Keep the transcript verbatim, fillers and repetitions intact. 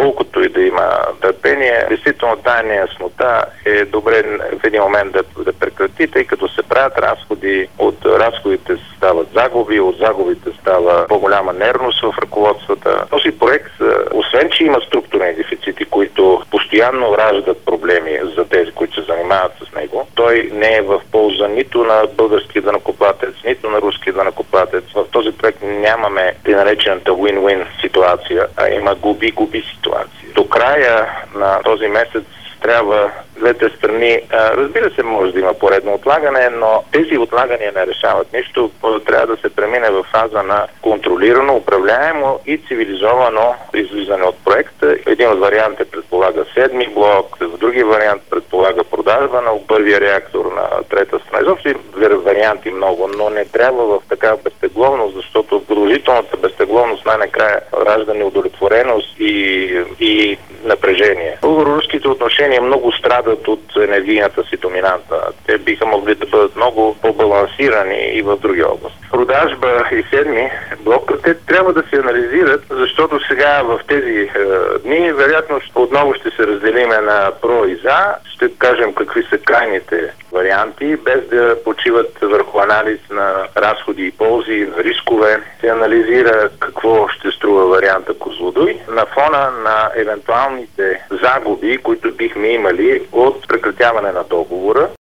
колкото и да има търпение, действително тая неяснота е добре в един момент да, да прекрати, тъй като се правят разходи, от разходите стават загуби, от загубите става по-голяма нервност в ръководствата. Този проект, освен че има структурни дефицити, които постоянно раждат проблеми за тези, които се занимават с него, той не е в полза нито на българския данъкоплатец, нито на руския данъкоплатец. В този проект нямаме тъй наречената win-win ситуация, а има губи-губи ситуация. До края на този месец трябва двете страни, разбира се, може да има поредно отлагане, но тези отлагания не решават нищо. Трябва да се премине в фаза на контролирано, управляемо и цивилизовано излизане от проекта. Един от вариантите предполага седми блок, в други вариант предполага продажба на първия реактор на трета страна. Изобщо варианти много, но не трябва в такава безтегловност, защото продължителната безтегловност най-накрая ражда неудовлетвореност и, и напрежение. Българо-руските отношения много страдат от енергийната си доминанта. Те биха могли да бъдат много по-балансирани и в други области. Продажба и седми блок, те трябва да се анализират, защото сега в тези е, дни вероятно отново ще се разделиме на про и за. Ще кажем какви са крайните варианти, без да почиват върху анализ на разходи и ползи, на рискове. Се анализира какво ще струва варианта Козлодуй на фона на евентуалните загуби, които бихме имали от прекратяване на договора.